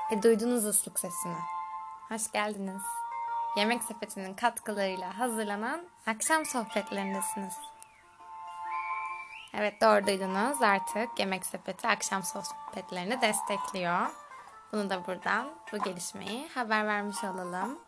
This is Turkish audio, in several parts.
Duydunuz usluk sesini. Hoş geldiniz. Yemek Sepeti'nin katkılarıyla hazırlanan akşam sohbetlerindesiniz. Evet, doğru duydunuz. Artık Yemek Sepeti akşam sohbetlerini destekliyor. Bunu da buradan bu gelişmeyi haber vermiş olalım.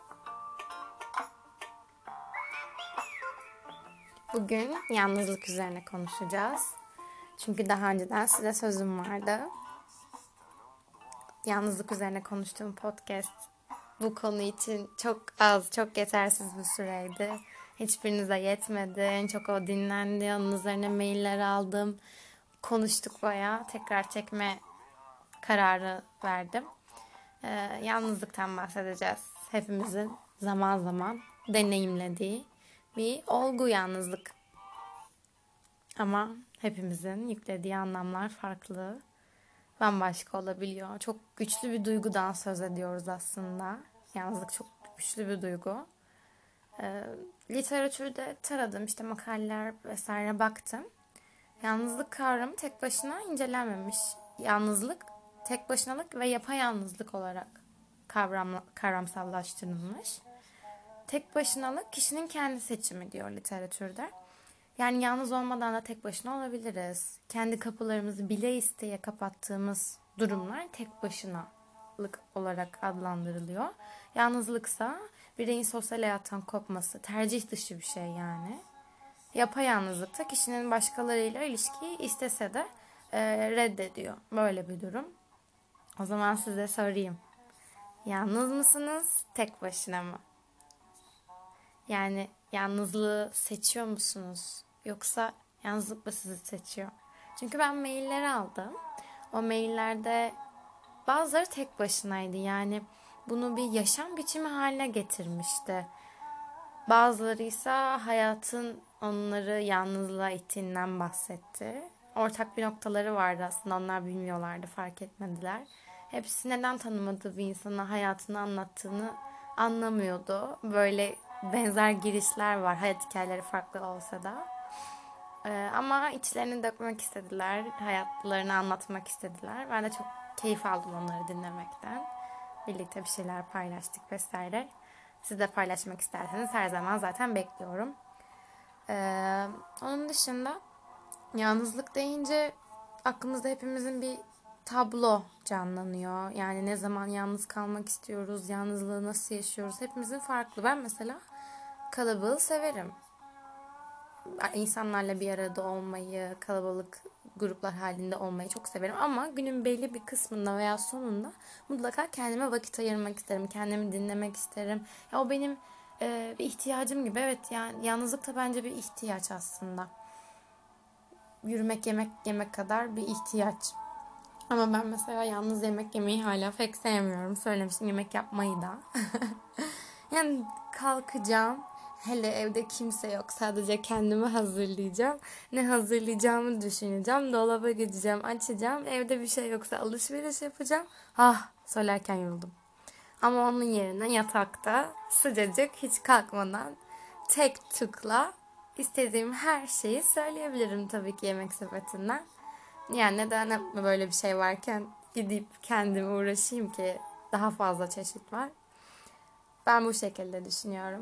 Bugün yalnızlık üzerine konuşacağız. Çünkü daha önceden size sözüm vardı. Yalnızlık üzerine konuştuğum podcast bu konu için çok az, çok yetersiz bir süreydi. Hiçbirinize yetmedi. En çok o dinlendi. Onun üzerine mailler aldım. Konuştuk bayağı. Tekrar çekme kararı verdim. Yalnızlıktan bahsedeceğiz. Hepimizin zaman zaman deneyimlediği bir olgu yalnızlık. Ama hepimizin yüklediği anlamlar farklı. Bambaşka olabiliyor. Çok güçlü bir duygudan söz ediyoruz aslında. Yalnızlık çok güçlü bir duygu. Literatürde taradım, işte makaleler vesaire baktım. Yalnızlık kavramı tek başına incelenmemiş. Yalnızlık, tek başınalık ve yapayalnızlık olarak kavramsallaştırılmış. Tek başınalık kişinin kendi seçimi diyor literatürde. Yani yalnız olmadan da tek başına olabiliriz. Kendi kapılarımızı bile isteye kapattığımız durumlar tek başınalık olarak adlandırılıyor. Yalnızlıksa bireyin sosyal hayattan kopması, tercih dışı bir şey yani. Yapayalnızlıkta kişinin başkalarıyla ilişkiyi istese de reddediyor. Böyle bir durum. O zaman size sorayım. Yalnız mısınız, tek başına mı? Yani yalnızlığı seçiyor musunuz? Yoksa yalnızlık mı sizi seçiyor? Çünkü ben mailleri aldım. O maillerde bazıları tek başınaydı. Yani bunu bir yaşam biçimi haline getirmişti. Bazıları ise hayatın onları yalnızlığa ittiğinden bahsetti. Ortak bir noktaları vardı aslında. Onlar bilmiyorlardı, fark etmediler. Hepsi neden tanımadığı bir insana hayatını anlattığını anlamıyordu. Böyle benzer girişler var. Hayat hikayeleri farklı olsa da. Ama içlerini dökmek istediler. Hayatlarını anlatmak istediler. Ben de çok keyif aldım onları dinlemekten. Birlikte bir şeyler paylaştık vesaire. Siz de paylaşmak isterseniz her zaman zaten bekliyorum. Onun dışında yalnızlık deyince aklımızda hepimizin bir tablo canlanıyor. Yani ne zaman yalnız kalmak istiyoruz, yalnızlığı nasıl yaşıyoruz, hepimizin farklı. Ben mesela kalabalığı severim. İnsanlarla bir arada olmayı, kalabalık gruplar halinde olmayı çok severim. Ama günün belli bir kısmında veya sonunda mutlaka kendime vakit ayırmak isterim. Kendimi dinlemek isterim. Ya o benim bir ihtiyacım gibi. Evet, yani yalnızlık da bence bir ihtiyaç aslında. Yürümek, yemek yemek kadar bir ihtiyaç. Ama ben mesela yalnız yemek yemeyi hala pek sevmiyorum. Söylemiştim, yemek yapmayı da. Yani kalkacağım. Hele evde kimse yok. Sadece kendimi hazırlayacağım. Ne hazırlayacağımı düşüneceğim. Dolaba gideceğim, açacağım. Evde bir şey yoksa alışveriş yapacağım. Ah, söylerken yoruldum. Ama onun yerine yatakta sıcacık, hiç kalkmadan tek tıkla istediğim her şeyi söyleyebilirim tabii ki Yemek Sepeti'nden. Yani neden böyle bir şey varken gidip kendime uğraşayım ki, daha fazla çeşit var. Ben bu şekilde düşünüyorum.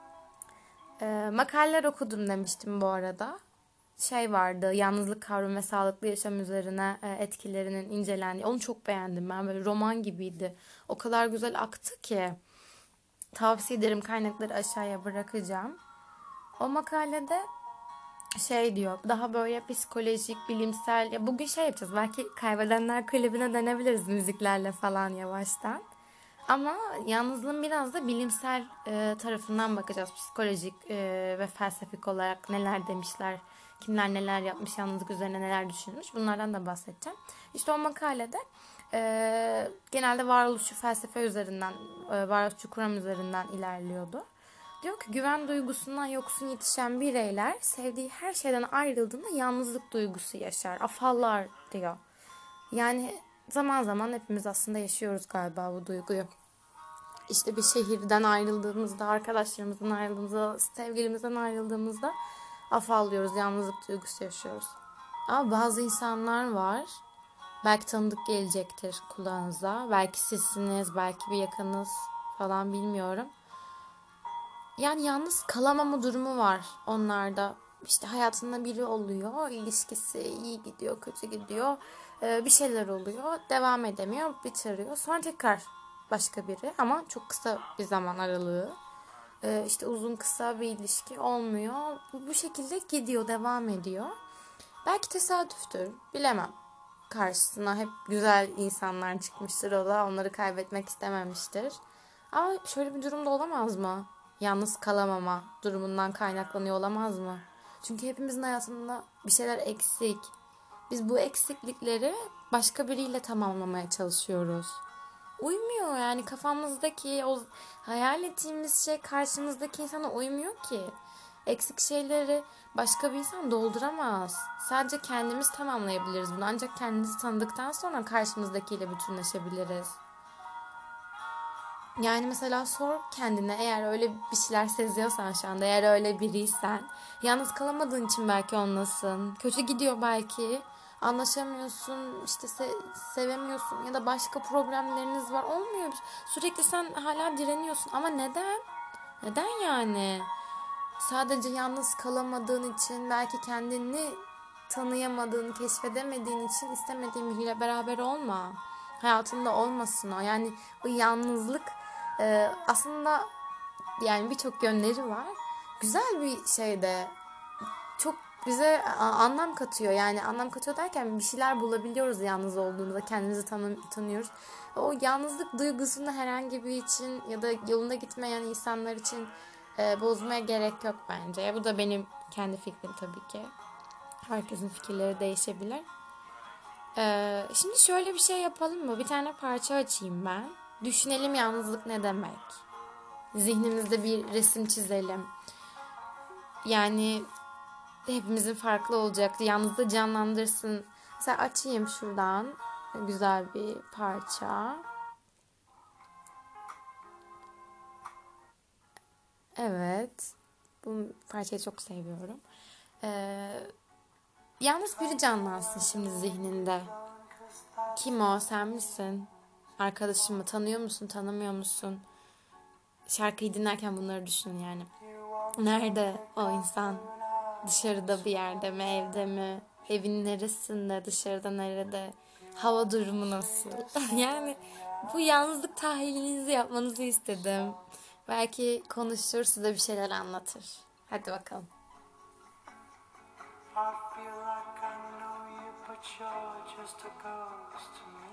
Makaleler okudum demiştim bu arada. Şey vardı, yalnızlık kavramı ve sağlıklı yaşam üzerine etkilerinin incelendiği. Onu çok beğendim ben. Böyle roman gibiydi. O kadar güzel aktı ki. Tavsiye ederim, kaynakları aşağıya bırakacağım. O makalede şey diyor, daha böyle psikolojik, bilimsel. Ya bugün şey yapacağız, belki Kaybedenler Kulübü'ne dönebiliriz müziklerle falan yavaştan. Ama yalnızlığın biraz da bilimsel tarafından bakacağız. Psikolojik ve felsefik olarak neler demişler, kimler neler yapmış, yalnızlık üzerine neler düşünmüş, bunlardan da bahsedeceğim. İşte o makalede genelde varoluşçu felsefe üzerinden, varoluşçu kuram üzerinden ilerliyordu. Diyor ki güven duygusundan yoksun yetişen bireyler sevdiği her şeyden ayrıldığında yalnızlık duygusu yaşar, afallar diyor. Yani zaman zaman hepimiz aslında yaşıyoruz galiba bu duyguyu. İşte bir şehirden ayrıldığımızda, arkadaşlarımızdan ayrıldığımızda, sevgilimizden ayrıldığımızda afallıyoruz, yalnızlık duygusu yaşıyoruz. Ama bazı insanlar var, Belki tanıdık gelecektir kulağınıza. Belki sizsiniz, belki bir yakınız falan bilmiyorum. Yani yalnız kalamama durumu var onlarda. İşte hayatında biri oluyor, ilişkisi iyi gidiyor, kötü gidiyor. Bir şeyler oluyor, devam edemiyor, bitiriyor. Sonra tekrar başka biri ama çok kısa bir zaman aralığı. İşte uzun kısa bir ilişki olmuyor. Bu şekilde gidiyor, devam ediyor. Belki tesadüftür, bilemem. Karşısına hep güzel insanlar çıkmıştır o da. Onları kaybetmek istememiştir. Ama şöyle bir durumda olamaz mı? Yalnız kalamama durumundan kaynaklanıyor olamaz mı? Çünkü hepimizin hayatında bir şeyler eksik. Biz bu eksiklikleri başka biriyle tamamlamaya çalışıyoruz. Uymuyor yani kafamızdaki o hayal ettiğimiz şey karşımızdaki insana uymuyor ki. Eksik şeyleri başka bir insan dolduramaz. Sadece kendimiz tamamlayabiliriz bunu. Ancak kendimizi tanıdıktan sonra karşımızdakiyle bütünleşebiliriz. Yani mesela sor kendine eğer öyle bir şeyler seziyorsan şu anda, eğer öyle biriysen, yalnız kalamadığın için belki onlasın. Kötü gidiyor belki. Anlaşamıyorsun, işte sevemiyorsun ya da başka problemleriniz var. Olmuyor. Sürekli sen hala direniyorsun ama neden? Neden yani? Sadece yalnız kalamadığın için, belki kendini tanıyamadığın, keşfedemediğin için istemediğin biriyle beraber olma. Hayatında olmasın o. Yani o yalnızlık aslında yani birçok yönleri var. Güzel bir şey de, çok bize anlam katıyor. Yani anlam katıyor derken bir şeyler bulabiliyoruz yalnız olduğumuzda. Kendimizi tanıyoruz. O yalnızlık duygusunu herhangi bir için ya da yolunda gitmeyen insanlar için bozmaya gerek yok bence. Bu da benim kendi fikrim tabii ki. Herkesin fikirleri değişebilir. Şimdi şöyle bir şey yapalım mı? Bir tane parça açayım ben. Düşünelim yalnızlık ne demek? Zihnimizde bir resim çizelim. Yani hepimizin farklı olacak. Yalnızlığı canlandırsın. Mesela açayım şuradan. Güzel bir parça. Evet. Bu parçayı çok seviyorum. Yalnız biri canlansın şimdi zihninde. Kim o? Sen misin? Arkadaşın mı? Tanıyor musun? Tanımıyor musun? Şarkıyı dinlerken bunları düşün yani. Nerede o insan? Dışarıda bir yerde mi? Evde mi? Evin neresinde? Dışarıda nerede? Hava durumu nasıl? Yani bu yalnızlık tahlilinizi yapmanızı istedim. Belki konuşur, size bir şeyler anlatır. Hadi bakalım. I feel like I know you, but you're just a ghost to me.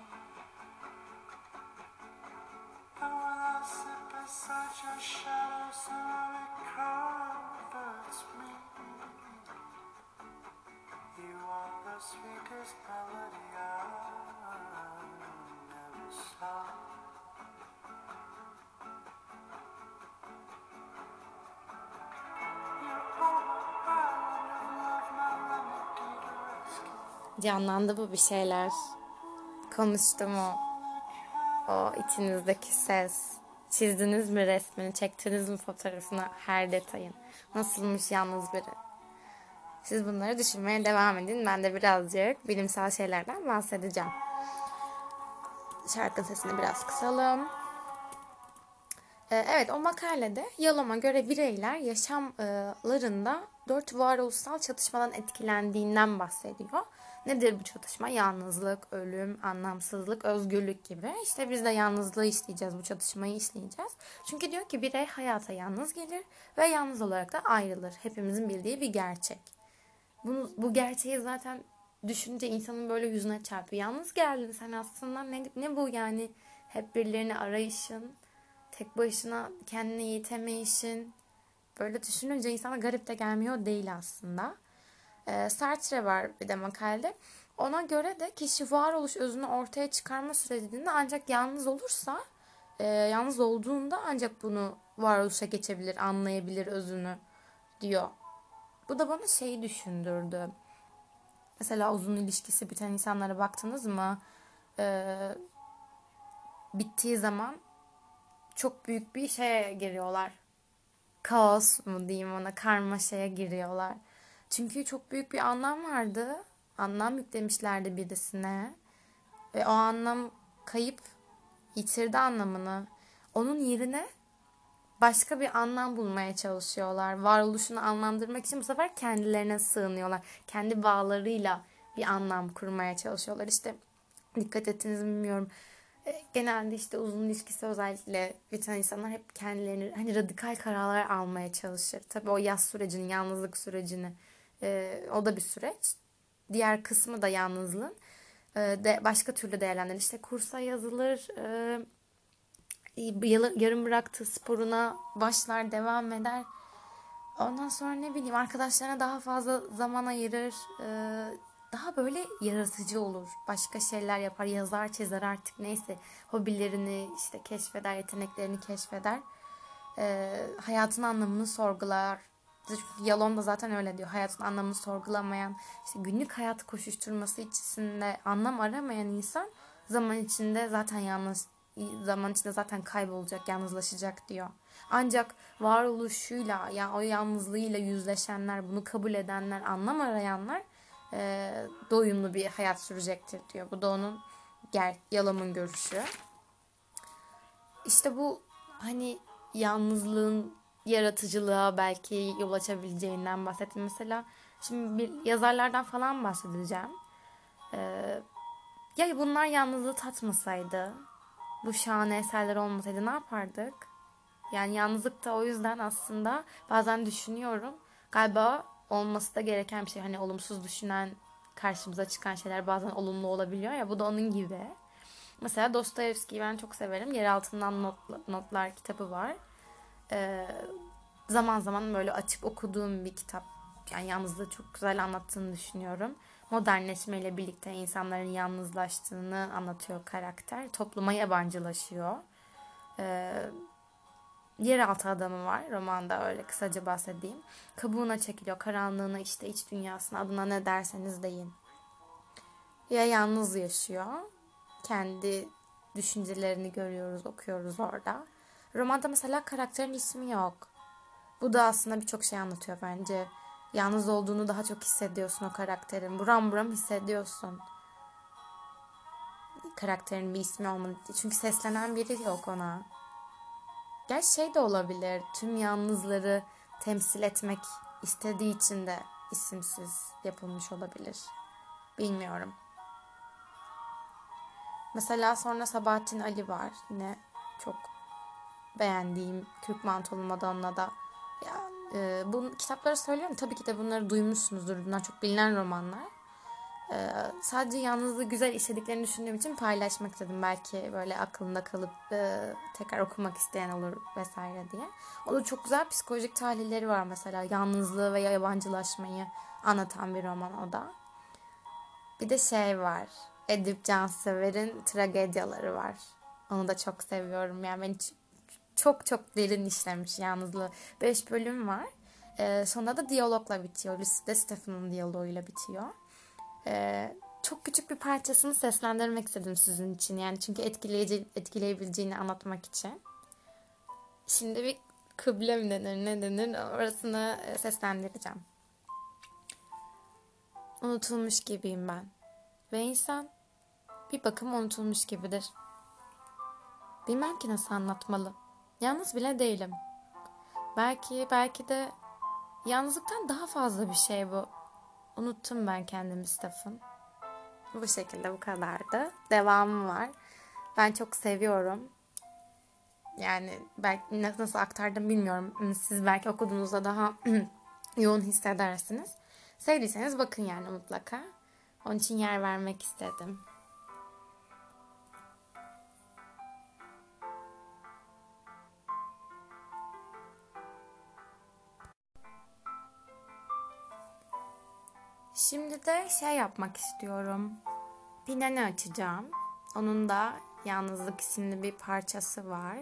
And when I sit beside your shadow, somehow it comforts me. You are the sweetest melody I never saw. Canlandı bu bir şeyler. Konuştu mu? O içinizdeki ses. Çizdiniz mi resmini? Çektiniz mi fotoğrafını? Her detayın. Nasılmış yalnız biri? Siz bunları düşünmeye devam edin. Ben de birazcık bilimsel şeylerden bahsedeceğim. Şarkının sesini biraz kısalım. Evet, o makalede Yalom'a göre bireyler yaşamlarında 4 varoluşsal çatışmadan etkilendiğinden bahsediyor. Nedir bu çatışma? Yalnızlık, ölüm, anlamsızlık, özgürlük gibi. İşte biz de yalnızlığı işleyeceğiz, bu çatışmayı işleyeceğiz. Çünkü diyor ki birey hayata yalnız gelir ve yalnız olarak da ayrılır. Hepimizin bildiği bir gerçek. Bu gerçeği zaten düşünce insanın böyle yüzüne çarpıyor. Yalnız geldin sen aslında, ne bu yani? Hep birilerini arayışın, tek başına kendine yetemeyişin. Böyle düşününce insana garip de gelmiyor değil aslında. Sartre var bir de makalede. Ona göre de kişi varoluş özünü ortaya çıkarma sürecinde ancak yalnız olursa, yalnız olduğunda ancak bunu varoluşa geçebilir, anlayabilir özünü diyor. Bu da bana şeyi düşündürdü. Mesela uzun ilişkisi biten insanlara baktınız mı? Bittiği zaman çok büyük bir şeye giriyorlar. Kaos mu diyeyim ona, karmaşaya giriyorlar. Çünkü çok büyük bir anlam vardı. Anlam yüklemişlerdi birisine. Ve o anlam kayıp, yitirdi anlamını. Onun yerine başka bir anlam bulmaya çalışıyorlar. Varoluşunu anlamlandırmak için bu sefer kendilerine sığınıyorlar. Kendi bağlarıyla bir anlam kurmaya çalışıyorlar. İşte dikkat ettiniz mi bilmiyorum. Genelde işte uzun ilişkisi özellikle biten insanlar hep kendilerini hani radikal kararlar almaya çalışır. Tabii o yaz sürecini, yalnızlık sürecini o da bir süreç. Diğer kısmı da yalnızlığın de başka türlü değerlendirilir. İşte kursa yazılır, yarım bıraktığı sporuna başlar, devam eder. Ondan sonra ne bileyim arkadaşlarına daha fazla zaman ayırır. Daha böyle yaratıcı olur. Başka şeyler yapar. Yazar, çizer artık neyse. Hobilerini işte keşfeder, yeteneklerini keşfeder. Hayatın anlamını sorgular. Yalon da zaten öyle diyor. Hayatın anlamını sorgulamayan, işte günlük hayat koşuşturması içinde anlam aramayan insan zaman içinde zaten yalnız, zaman içinde zaten kaybolacak, yalnızlaşacak diyor. Ancak varoluşuyla, yani o yalnızlığıyla yüzleşenler, bunu kabul edenler, anlam arayanlar doyumlu bir hayat sürecektir diyor. Bu da onun Yalom'un görüşü. İşte bu hani yalnızlığın yaratıcılığa belki yol açabileceğinden bahsettim. Mesela şimdi bir yazarlardan falan bahsedeceğim. Ya bunlar yalnızlığı tatmasaydı, bu şahane eserler olmasaydı ne yapardık? Yani yalnızlık da o yüzden aslında bazen düşünüyorum. Galiba olması da gereken bir şey. Hani olumsuz düşünen, karşımıza çıkan şeyler bazen olumlu olabiliyor ya. Bu da onun gibi. Mesela Dostoyevski'yi ben çok severim. Yer Altından Notlar kitabı var. Ee, Zaman zaman böyle açıp okuduğum bir kitap. Yani yalnızlığı çok güzel anlattığını düşünüyorum. Modernleşmeyle birlikte insanların yalnızlaştığını anlatıyor karakter. Topluma yabancılaşıyor. Ee, Yeraltı adamı var romanda, öyle kısaca bahsedeyim. Kabuğuna çekiliyor, karanlığına, işte iç dünyasına, adına ne derseniz deyin. Ya yalnız yaşıyor. Kendi düşüncelerini görüyoruz, okuyoruz orada. Romanda mesela karakterin ismi yok. Bu da aslında birçok şey anlatıyor bence. Yalnız olduğunu daha çok hissediyorsun o karakterin. Buram buram hissediyorsun. Karakterin bir ismi olmadı. Çünkü seslenen biri yok ona. Gerçi şey de olabilir. Tüm yalnızları temsil etmek istediği için de isimsiz yapılmış olabilir. Bilmiyorum. Mesela sonra Sabahattin Ali var. Yine çok beğendiğim Kürk Mantolu Madonna. Ya, bu kitapları söylüyorum. Tabii ki de bunları duymuşsunuzdur. Bunlar çok bilinen romanlar. Sadece yalnızlığı güzel işlediklerini düşündüğüm için paylaşmak istedim. Belki böyle aklında kalıp tekrar okumak isteyen olur vesaire diye. O da çok güzel psikolojik tahlilleri var mesela. Yalnızlığı ve yabancılaşmayı anlatan bir roman o da. Bir de şey var. Edip Cansever'in tragedyaları var. Onu da çok seviyorum. Yani beni çok çok derin işlemiş yalnızlığı. 5 bölüm var. Sonra da diyalogla bitiyor. Lucy Stephen'ın diyaloğuyla bitiyor. Çok küçük bir parçasını seslendirmek istedim sizin için. Yani çünkü etkileyebileceğini anlatmak için. Şimdi bir kıble mi denir, ne denir, orasını seslendireceğim. Unutulmuş gibiyim ben. Ve insan bir bakıma unutulmuş gibidir. Bilmem ki nasıl anlatmalı. Yalnız bile değilim. Belki de yalnızlıktan daha fazla bir şey bu. Unuttum ben kendimi Stephen. Bu şekilde bu kadardı. Devamı var. Ben çok seviyorum. Yani belki nasıl aktardım bilmiyorum. Siz belki okuduğunuzda daha yoğun hissedersiniz. Sevdiyseniz bakın yani mutlaka. Onun için yer vermek istedim. Şimdi de şey yapmak istiyorum. Pinani açacağım. Onun da Yalnızlık isimli bir parçası var.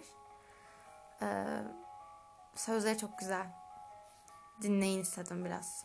Sözleri çok güzel. Dinleyin istedim biraz.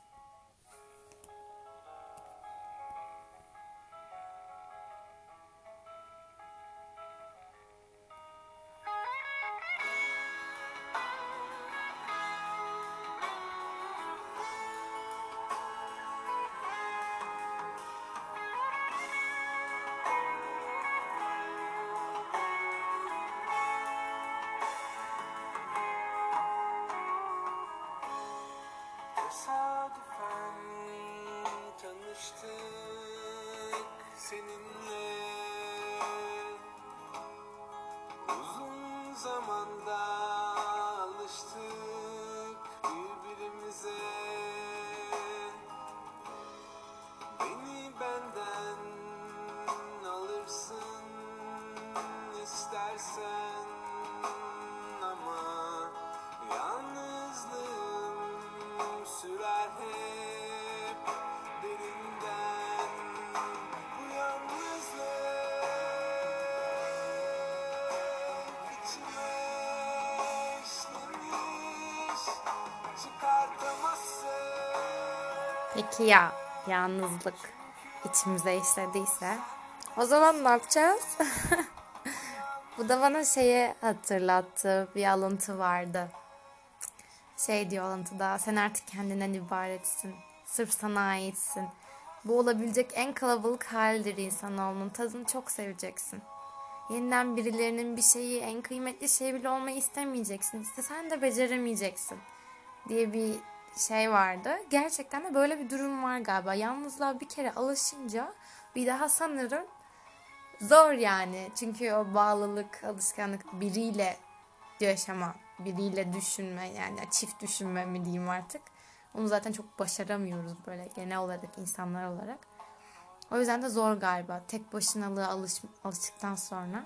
Peki ya yalnızlık içimize işlediyse? O zaman ne yapacağız? Bu da bana şeyi hatırlattı. Bir alıntı vardı. Şey diyor alıntıda. Sen artık kendinden ibaretsin. Sırf sana aitsin. Bu olabilecek en kalabalık halidir insanoğlunun. Tadını çok seveceksin. Yeniden birilerinin bir şeyi, en kıymetli şey bile olmayı istemeyeceksin. İstesen de beceremeyeceksin diye bir şey vardı. Gerçekten de böyle bir durum var galiba. Yalnızlığa bir kere alışınca bir daha sanırım zor yani. Çünkü o bağlılık, alışkanlık biriyle yaşama, biriyle düşünme yani çift düşünme mi diyeyim artık. Onu zaten çok başaramıyoruz böyle genel olarak insanlar olarak. O yüzden de zor galiba. Tek başınalığa alıştıktan sonra.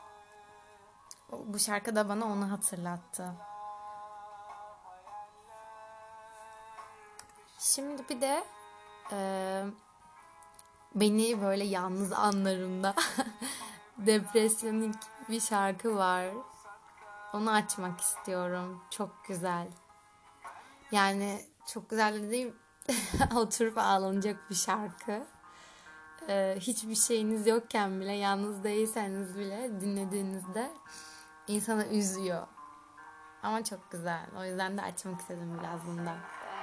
Bu şarkı da bana onu hatırlattı. Şimdi bir de e, beni böyle yalnız anlarımda depresyonik bir şarkı var. Onu açmak istiyorum. Çok güzel. Yani çok güzel dediğim oturup ağlanacak bir şarkı. Hiçbir şeyiniz yokken bile, yalnız değilseniz bile dinlediğinizde insanı üzüyor. Ama çok güzel. O yüzden de açmak istedim biraz bundan.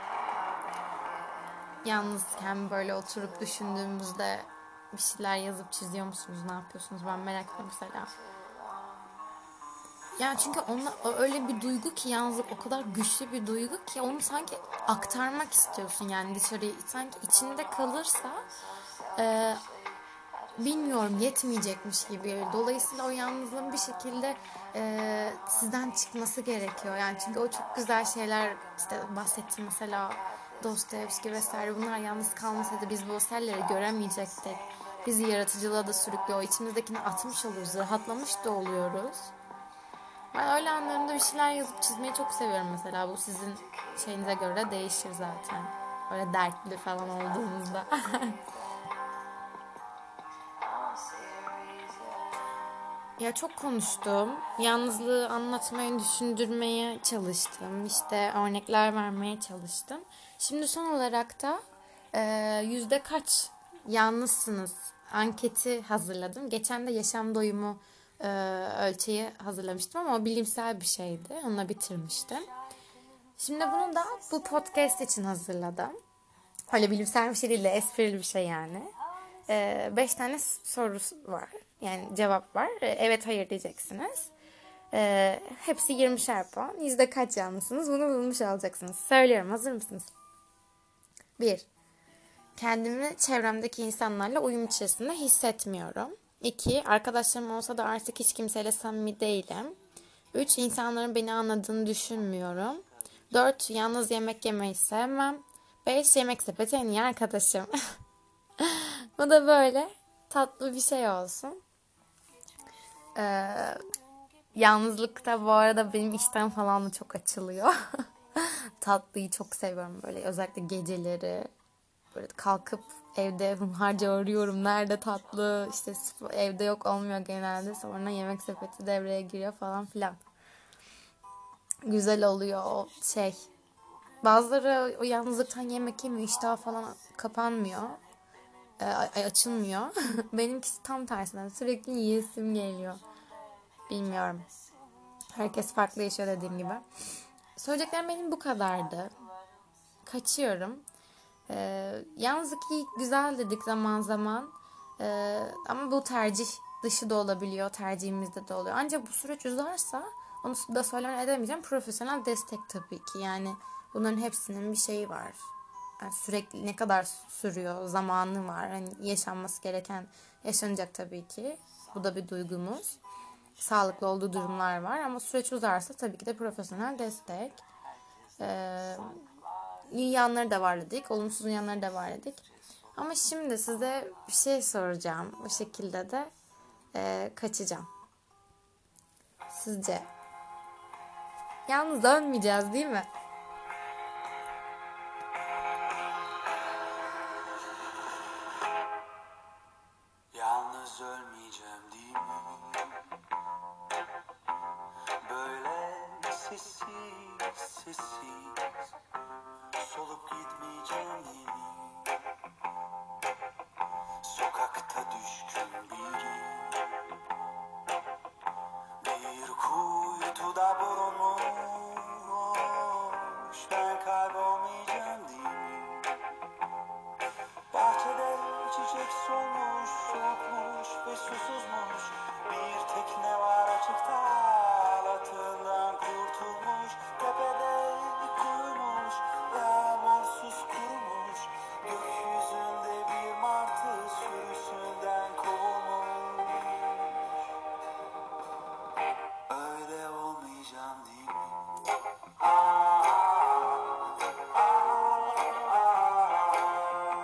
Yalnızken böyle oturup düşündüğümüzde bir şeyler yazıp çiziyor musunuz? Ne yapıyorsunuz? Ben merak ediyorum mesela. Yani çünkü öyle bir duygu ki yalnızlık o kadar güçlü bir duygu ki onu sanki aktarmak istiyorsun yani dışarıya. Sanki içinde kalırsa e, bilmiyorum yetmeyecekmiş gibi. Dolayısıyla o yalnızlığın bir şekilde sizden çıkması gerekiyor. Yani çünkü o çok güzel şeyler işte bahsettiğim mesela Dostoyevski vesaire bunlar yalnız kalmasaydı biz bu eserleri göremeyecektik. Bizi yaratıcılığa da sürüklüyor. O içimizdekini atmış oluyoruz. Rahatlamış da oluyoruz. Ben öyle anlarımda bir şeyler yazıp çizmeyi çok seviyorum mesela. Bu sizin şeyinize göre de değişir zaten. Öyle dertli falan olduğunuzda. Ya çok konuştum. Yalnızlığı anlatmaya, düşündürmeye çalıştım. İşte örnekler vermeye çalıştım. Şimdi son olarak da yüzde kaç yalnızsınız anketi hazırladım. Geçen de yaşam doyumu ölçeği hazırlamıştım ama o bilimsel bir şeydi. Onunla bitirmiştim. Şimdi bunu da bu podcast için hazırladım. Öyle bilimsel bir şey değil de esprili bir şey yani. 5 tane soru var. Yani cevap var. Evet hayır diyeceksiniz. Hepsi 20'şer puan. Yüzde kaç yanlısınız bunu bulmuş olacaksınız. Söylüyorum, hazır mısınız? 1. Kendimi çevremdeki insanlarla uyum içerisinde hissetmiyorum. 2. Arkadaşlarım olsa da artık hiç kimseyle samimi değilim. 3. İnsanların beni anladığını düşünmüyorum. 4. Yalnız yemek yemeyi sevmem. 5. Yemek sepeti en iyi arkadaşım. Bu da böyle tatlı bir şey olsun. Ee, Yalnızlıkta bu arada benim işten falan da çok açılıyor. Tatlıyı çok seviyorum böyle özellikle geceleri. Böyle kalkıp evde hunharca arıyorum. Nerede tatlı? İşte evde yok olmuyor genelde. Sonra yemek sepeti devreye giriyor falan filan. Güzel oluyor o şey. Bazıları o yalnızlıktan yemek yemiyor. İştah falan kapanmıyor. Açılmıyor. Benimkisi tam tersine. Sürekli yiyesim geliyor. Bilmiyorum. Herkes farklı yaşıyor dediğim gibi. Söyleyeceklerim benim bu kadardı. Kaçıyorum. Yalnızlık iyi, güzel dedik zaman zaman. Ama bu tercih dışı da olabiliyor. Tercihimizde de oluyor. Ancak bu süreç uzarsa onu da söylemeden edemeyeceğim. Profesyonel destek tabii ki. Yani bunların hepsinin bir şeyi var. Yani sürekli ne kadar sürüyor, zamanı var. Hani yaşanması gereken yaşanacak tabii ki. Bu da bir duygumuz. Sağlıklı olduğu durumlar var ama süreç uzarsa tabii ki de profesyonel destek. Ee, iyi yanları da var dedik, olumsuz yanları da var dedik. Ama şimdi size bir şey soracağım. Bu şekilde de kaçacağım. Sizce yalnız dönmeyeceğiz değil mi? Yalnız ölmeyeceğim değil mi? Böyle sessiz sessiz solup gitmeyeceğim değil mi? ağlamayacağım değil mi? Bahçede çiçek solmuş, soğukmuş ve susuzmuş.